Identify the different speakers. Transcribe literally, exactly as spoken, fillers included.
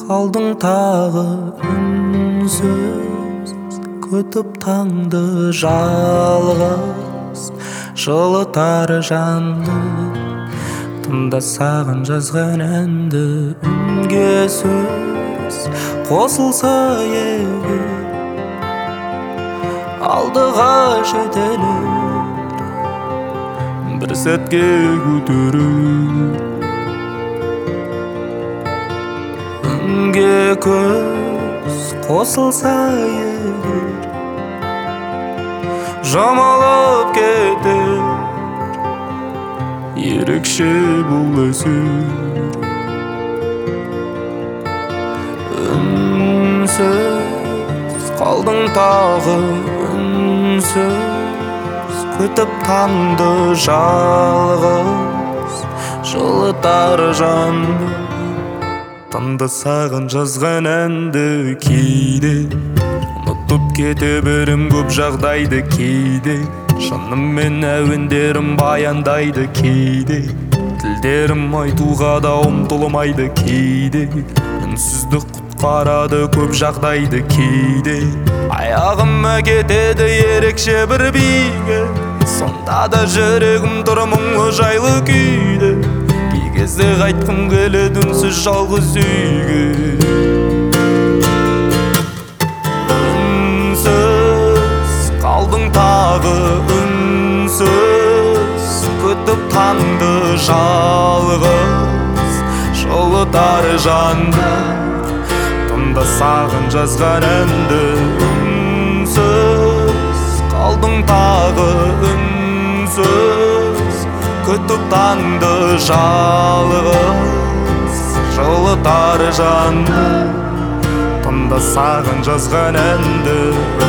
Speaker 1: Қалдың тағы үнсіз, күтіп таңды жалғыз, жылытар жанды. Тыңда саған жазған әнді, үнге сөз қосылса егер, алдыға жетелер, бір сәтке көтерер. Үнге көз қосылса егер, жамалып кетер, ерекше бұл әсер. Үнсіз қалдың тағы үнсіз, күтіп таңды жалғыз, жылытар жанды. Тыңда саған жазған әнді кейде, ұмытып кете берем көп жағдайды кейде. Шынымен әуендерім баяндайды кейде, тілдерім айтуға да ұмтылмайды кейде. Үнсіздік құтқарады көп жағдайды кейде. Аяғыма кетеді ерекше бір биге, сонда да жүрегім тұр мұңлы жайлы күйде. Кей кезде қайтқым келеді үнсіз жалғыз үйге. Үнсіз қалдың тағы үнсіз, күтіп таңды жалғыз, жылытар жанды. Тыңда саған жазған әнді, үнсіз қалдың тағы үнсіз, күтіп таңды жалғыз, жылытар жанды. Тыңда саған жазған әнді.